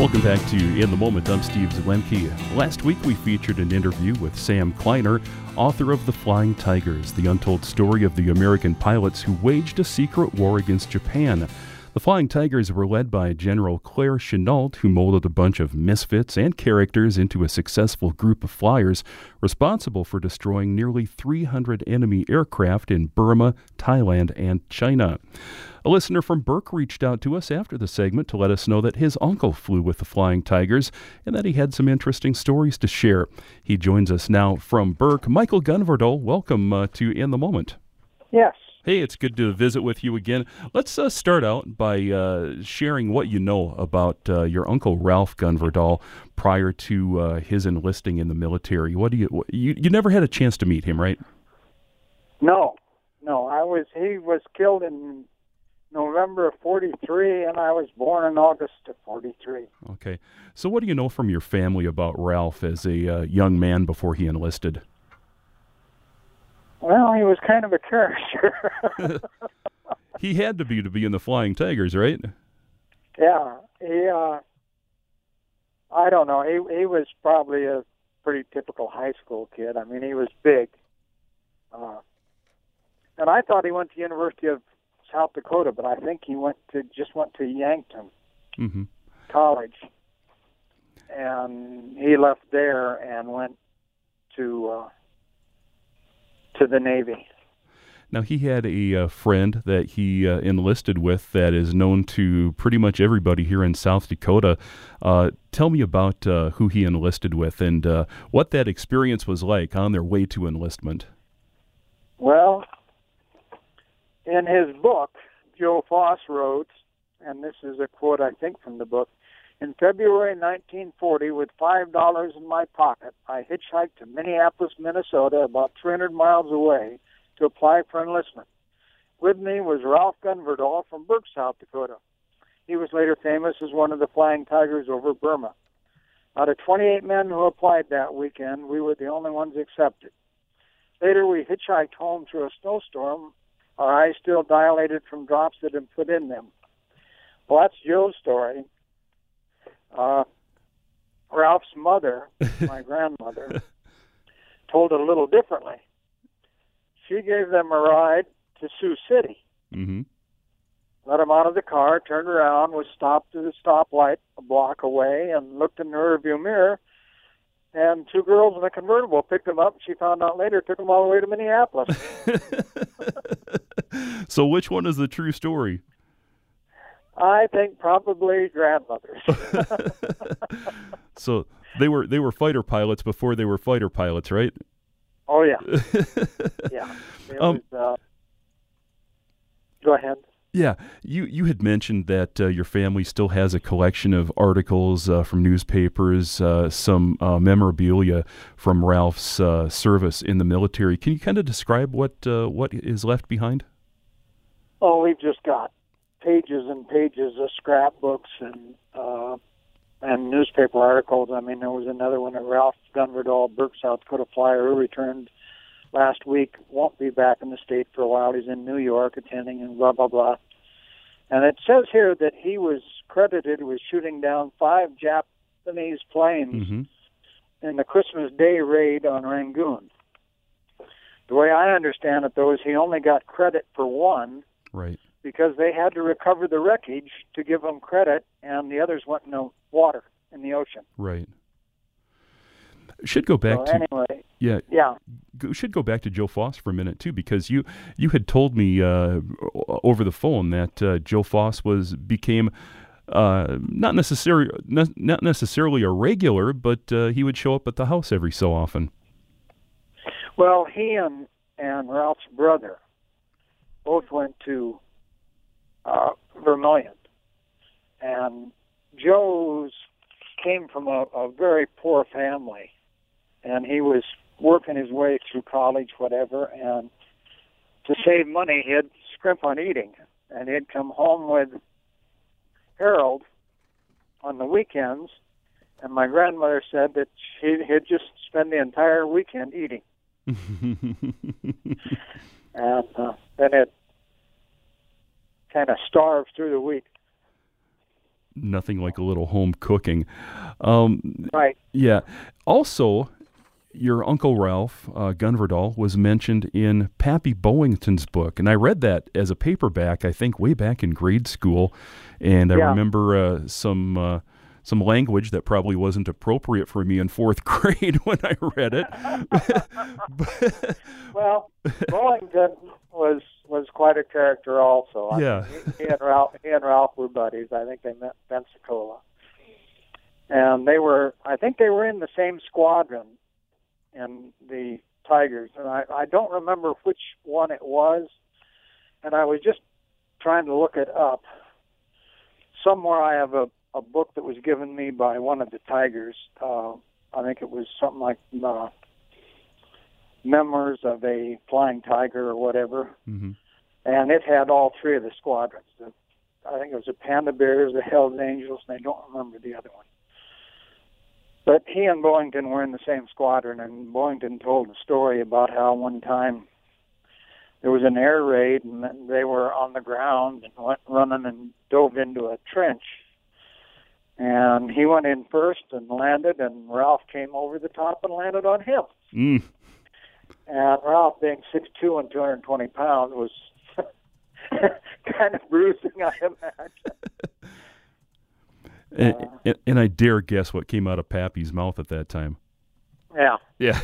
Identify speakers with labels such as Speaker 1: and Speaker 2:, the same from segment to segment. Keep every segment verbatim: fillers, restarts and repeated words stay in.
Speaker 1: Welcome back to In the Moment. I'm Steve Zielinski. Last week we featured an interview with Sam Kleiner, author of The Flying Tigers, the untold story of the American pilots who waged a secret war against Japan. The Flying Tigers were led by General Claire Chennault, who molded a bunch of misfits and characters into a successful group of flyers responsible for destroying nearly three hundred enemy aircraft in Burma, Thailand, and China. A listener from Burke reached out to us after the segment to let us know that his uncle flew with the Flying Tigers and that he had some interesting stories to share. He joins us now from Burke. Michael Gunverdal, welcome uh, to In the Moment.
Speaker 2: Yes.
Speaker 1: Hey, it's good to visit with you again. Let's uh, start out by uh, sharing what you know about uh, your uncle Ralph Gunverdal prior to uh, his enlisting in the military. What do you, what, you you never had a chance to meet him, right?
Speaker 2: No, no. I was. He was killed in November of forty-three, and I was born in August of forty-three.
Speaker 1: Okay. So what do you know from your family about Ralph as a uh, young man before he enlisted?
Speaker 2: Well, he was kind of a character.
Speaker 1: He had to be to be in the Flying Tigers, right?
Speaker 2: Yeah. He, uh, I don't know. He he was probably a pretty typical high school kid. I mean, he was big. Uh, and I thought he went to the University of South Dakota, but I think he went to just went to Yankton
Speaker 1: mm-hmm.
Speaker 2: College, and he left there and went to uh, to the Navy.
Speaker 1: Now, he had a uh, friend that he uh, enlisted with that is known to pretty much everybody here in South Dakota. Uh, tell me about uh, who he enlisted with and uh, what that experience was like on their way to enlistment.
Speaker 2: Well, in his book, Joe Foss wrote, and this is a quote I think from the book, "In February nineteen forty, with five dollars in my pocket, I hitchhiked to Minneapolis, Minnesota, about three hundred miles away, to apply for enlistment. With me was Ralph Gunverdal from Burke, South Dakota. He was later famous as one of the Flying Tigers over Burma. Out of twenty-eight men who applied that weekend, we were the only ones accepted. Later, we hitchhiked home through a snowstorm, our eyes still dilated from drops that had put in them." Well, that's Joe's story. Uh, Ralph's mother, my grandmother, told it a little differently. She gave them a ride to Sioux City.
Speaker 1: Mm-hmm.
Speaker 2: Let them out of the car, turned around, was stopped at a stoplight a block away, and looked in the rearview mirror. And two girls in a convertible picked them up. She found out later, took them all the way to Minneapolis.
Speaker 1: So which one is the true story?
Speaker 2: I think probably grandmother's.
Speaker 1: So they were they were fighter pilots before they were fighter pilots, right?
Speaker 2: Oh, yeah. yeah. It
Speaker 1: um,
Speaker 2: was, uh, go ahead.
Speaker 1: Yeah, you, you had mentioned that uh, your family still has a collection of articles uh, from newspapers, uh, some uh, memorabilia from Ralph's uh, service in the military. Can you kind of describe what uh, what is left behind?
Speaker 2: Oh, we've just got pages and pages of scrapbooks and uh, and newspaper articles. I mean, there was another one of Ralph Gunverdal, Burke, South Dakota flyer, who returned last week, won't be back in the state for a while. He's in New York attending and blah, blah, blah. And it says here that he was credited with shooting down five Japanese planes mm-hmm. in the Christmas Day raid on Rangoon. The way I understand it, though, is he only got credit for one.
Speaker 1: Right.
Speaker 2: Because they had to recover the wreckage to give them credit, and the others went in the water, in the ocean.
Speaker 1: Right. Should go back
Speaker 2: so
Speaker 1: to
Speaker 2: anyway.
Speaker 1: Yeah,
Speaker 2: yeah.
Speaker 1: Go, should go back to Joe Foss for a minute too, because you you had told me uh, over the phone that uh, Joe Foss was became uh, not necessarily ne- not necessarily a regular, but uh, he would show up at the house every so often.
Speaker 2: Well, he and and Ralph's brother both went to uh, Vermilion, and Joe's came from a, a very poor family. And he was working his way through college, whatever, and to save money, he'd scrimp on eating. And he'd come home with Harold on the weekends, and my grandmother said that she, he'd just spend the entire weekend eating. And uh, then it kind of starved through the week.
Speaker 1: Nothing like a little home cooking. Um,
Speaker 2: Right.
Speaker 1: yeah. Also, your Uncle Ralph uh, Gunverdahl was mentioned in Pappy Boyington's book, and I read that as a paperback, I think, way back in grade school, and I
Speaker 2: Yeah.
Speaker 1: remember uh, some uh, some language that probably wasn't appropriate for me in fourth grade when I read it. But,
Speaker 2: Well, Bollington was was quite a character also. I
Speaker 1: yeah.
Speaker 2: mean, he, he and Ralph he and Ralph were buddies. I think they met in Pensacola, and they were. I think they were in the same squadron in the Tigers, and I, I don't remember which one it was. And I was just trying to look it up. Somewhere I have a, a book that was given me by one of the Tigers. Uh, I think it was something like uh, Memoirs of a Flying Tiger or whatever.
Speaker 1: Mm-hmm.
Speaker 2: And it had all three of the squadrons. The, I think it was the Panda Bears, the Hells Angels, and I don't remember the other one. But he and Boyington were in the same squadron, and Boyington told a story about how one time there was an air raid, and they were on the ground and went running and dove into a trench. And he went in first and landed, and Ralph came over the top and landed on him.
Speaker 1: Mm.
Speaker 2: And Ralph, being six foot two and two hundred twenty pounds, was kind of bruising, I imagine.
Speaker 1: And,
Speaker 2: Uh,
Speaker 1: and, and I dare guess what came out of Pappy's mouth at that time.
Speaker 2: Yeah.
Speaker 1: Yeah.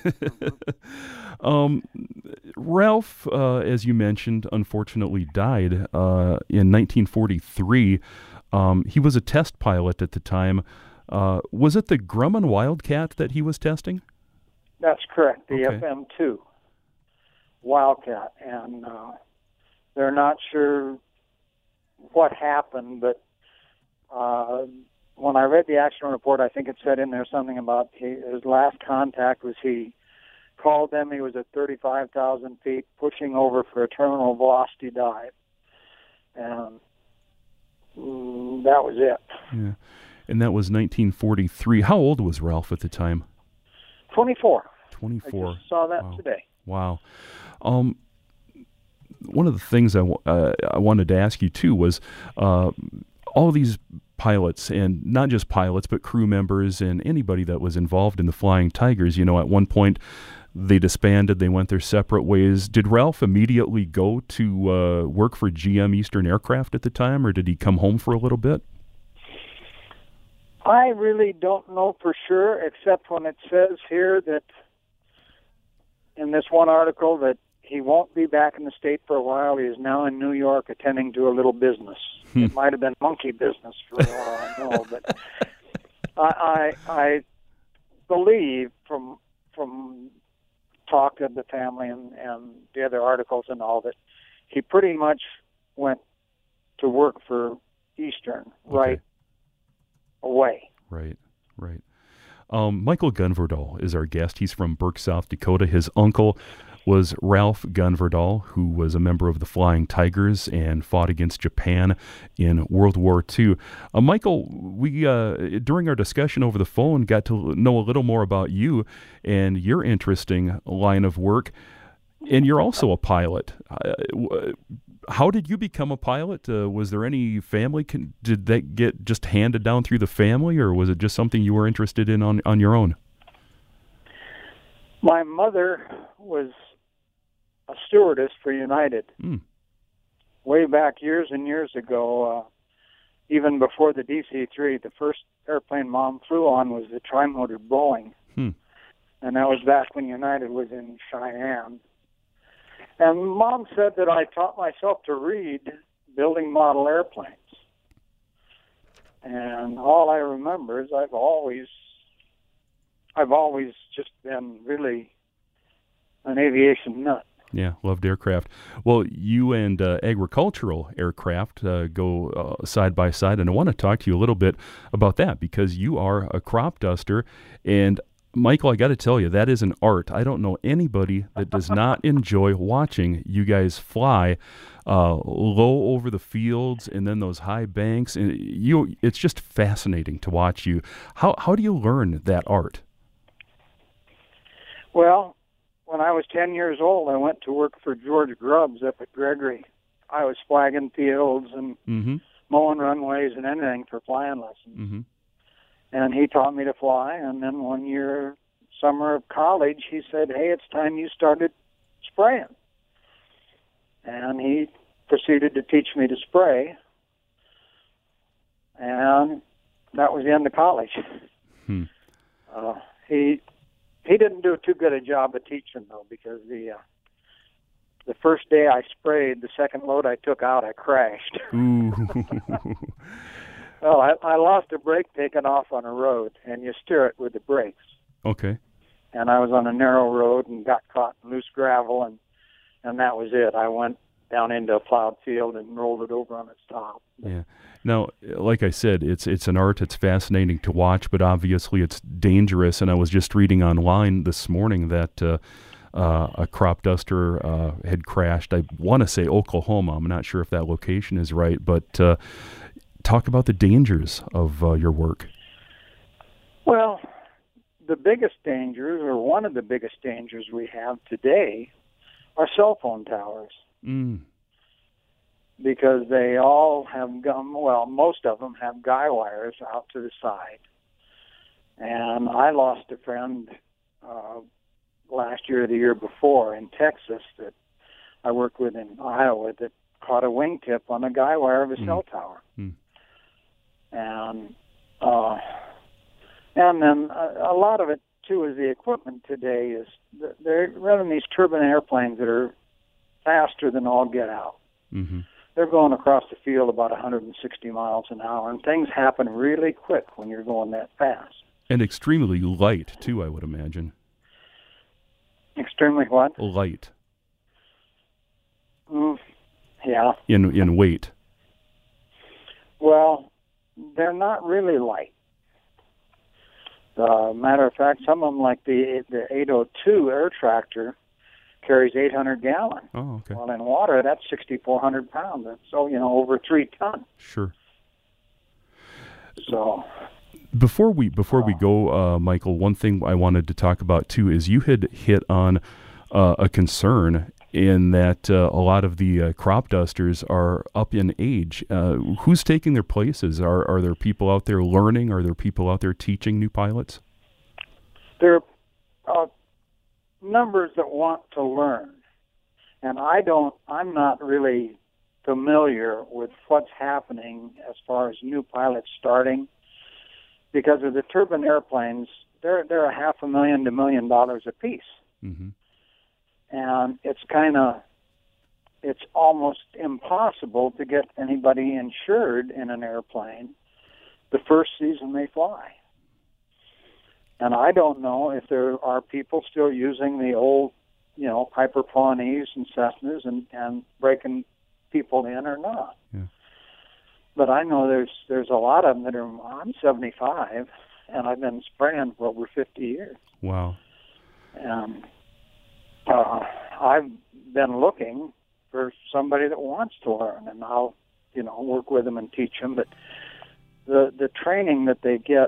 Speaker 1: um, Ralph, uh, as you mentioned, unfortunately died uh, in nineteen forty-three. Um, he was a test pilot at the time. Uh, was it the Grumman Wildcat that he was testing?
Speaker 2: That's correct, the
Speaker 1: Okay.
Speaker 2: F M two Wildcat. And uh, they're not sure what happened, but uh, when I read the accident report, I think it said in there something about he, his last contact was he called them. He was at thirty-five thousand feet, pushing over for a terminal velocity dive. And mm, that was it.
Speaker 1: Yeah. And that was nineteen forty-three. How old was Ralph at the time?
Speaker 2: twenty-four.
Speaker 1: twenty-four.
Speaker 2: I just saw that
Speaker 1: Wow.
Speaker 2: today.
Speaker 1: Wow. Um, one of the things I, w- uh, I wanted to ask you, too, was uh, all these pilots, and not just pilots, but crew members and anybody that was involved in the Flying Tigers, you know, at one point they disbanded, they went their separate ways. Did Ralph immediately go to uh, work for G M Eastern Aircraft at the time, or did he come home for a little bit?
Speaker 2: I really don't know for sure, except when it says here that in this one article that he won't be back in the state for a while. He is now in New York attending to a little business.
Speaker 1: Hmm.
Speaker 2: It might have been monkey business for all I know, but I, I I believe from from talk of the family and, and the other articles and all that he pretty much went to work for Eastern right
Speaker 1: Okay.
Speaker 2: away.
Speaker 1: Right, right. Um, Michael Gunverdahl is our guest. He's from Burke, South Dakota. His uncle was Ralph Gunverdahl, who was a member of the Flying Tigers and fought against Japan in World War Two. Uh, Michael, we uh, during our discussion over the phone got to know a little more about you and your interesting line of work. And you're also a pilot. Uh, w- how did you become a pilot? Uh, was there any family? Con- did that get just handed down through the family, or was it just something you were interested in on, on your own?
Speaker 2: My mother was a stewardess for United
Speaker 1: Mm.
Speaker 2: way back years and years ago. Uh, even before the D C three, the first airplane Mom flew on was the trimotor Boeing.
Speaker 1: Hmm.
Speaker 2: And that was back when United was in Cheyenne. And Mom said that I taught myself to read building model airplanes. And all I remember is I've always, I've always just been really an aviation nut.
Speaker 1: Yeah, loved aircraft. Well, you and uh, agricultural aircraft uh, go uh, side by side, and I want to talk to you a little bit about that because you are a crop duster. And Michael, I got to tell you, that is an art. I don't know anybody that does not enjoy watching you guys fly uh, low over the fields and then those high banks. And you, it's just fascinating to watch you. How how do you learn that art?
Speaker 2: Well, when I was ten years old, I went to work for George Grubbs up at Gregory. I was flagging fields and
Speaker 1: Mm-hmm.
Speaker 2: mowing runways and anything for flying lessons.
Speaker 1: Mm-hmm.
Speaker 2: And he taught me to fly. And then one year, summer of college, he said, "Hey, it's time you started spraying." And he proceeded to teach me to spray. And that was the end of college.
Speaker 1: Hmm.
Speaker 2: Uh, he he didn't do too good a job of teaching, though, because the uh, the first day I sprayed, the second load I took out, I crashed.
Speaker 1: Ooh.
Speaker 2: Well, I, I lost a brake taking off on a road, and you steer it with the brakes.
Speaker 1: Okay.
Speaker 2: And I was on a narrow road and got caught in loose gravel, and, and that was it. I went down into a plowed field and rolled it over on its top.
Speaker 1: Yeah. Now, like I said, it's it's an art. It's fascinating to watch, but obviously it's dangerous. And I was just reading online this morning that uh, uh, a crop duster uh, had crashed. I want to say Oklahoma. I'm not sure if that location is right, but uh, talk about the dangers of uh, your work.
Speaker 2: Well, the biggest dangers, or one of the biggest dangers we have today, are cell phone towers.
Speaker 1: Mm.
Speaker 2: Because they all have gum, well, most of them have guy wires out to the side. And I lost a friend uh, last year or the year before in Texas that I worked with in Iowa that caught a wingtip on a guy wire of a mm. cell tower.
Speaker 1: Mm.
Speaker 2: And uh, and then a, a lot of it, too, is the equipment today is they're running these turbine airplanes that are faster than all get out.
Speaker 1: Mm-hmm.
Speaker 2: They're going across the field about one hundred sixty miles an hour, and things happen really quick when you're going that fast.
Speaker 1: And extremely light, too, I would imagine.
Speaker 2: Extremely what?
Speaker 1: Light.
Speaker 2: Mm, yeah.
Speaker 1: In in weight.
Speaker 2: Well, they're not really light. Uh, matter of fact, some of them, like the the eight oh two air tractor, carries eight hundred gallons.
Speaker 1: Oh, okay.
Speaker 2: Well, in water, that's sixty-four hundred pounds. So, you know, over three tons.
Speaker 1: Sure.
Speaker 2: So,
Speaker 1: before we before uh, we go, uh, Michael, one thing I wanted to talk about too is you had hit on uh, a concern in that uh, a lot of the uh, crop dusters are up in age. Uh, who's taking their places? Are are there people out there learning? Are there people out there teaching new pilots?
Speaker 2: There are uh, numbers that want to learn, and I don't. I'm not really familiar with what's happening as far as new pilots starting, because of the turbine airplanes. They're they're a half a million to million dollars a piece.
Speaker 1: Mm-hmm. And
Speaker 2: it's kind of, it's almost impossible to get anybody insured in an airplane the first season they fly. And I don't know if there are people still using the old, you know, Piper Pawnees and Cessnas and, and breaking people in or not.
Speaker 1: Yeah.
Speaker 2: But I know there's there's a lot of them that are, I'm seventy-five, and I've been spraying for over fifty years.
Speaker 1: Wow.
Speaker 2: And Uh, I've been looking for somebody that wants to learn, and I'll, you know, work with them and teach them. But the the training that they get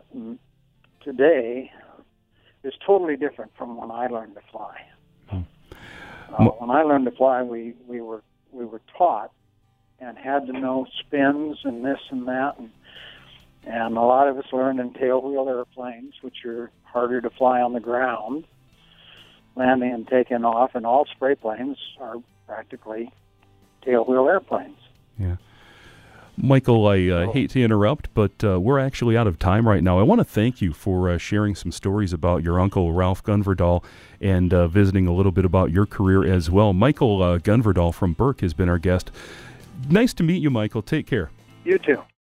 Speaker 2: today is totally different from when I learned to fly. Hmm. Uh, when I learned to fly, we, we were we were taught and had to know spins and this and that, and and a lot of us learned in tailwheel airplanes, which are harder to fly on the ground. Landing and taking off, and all spray planes are practically tailwheel airplanes.
Speaker 1: Yeah. Michael, I uh, hate to interrupt, but uh, we're actually out of time right now. I want to thank you for uh, sharing some stories about your uncle, Ralph Gunverdahl, and uh, visiting a little bit about your career as well. Michael uh, Gunverdahl from Burke has been our guest. Nice to meet you, Michael. Take care.
Speaker 2: You too.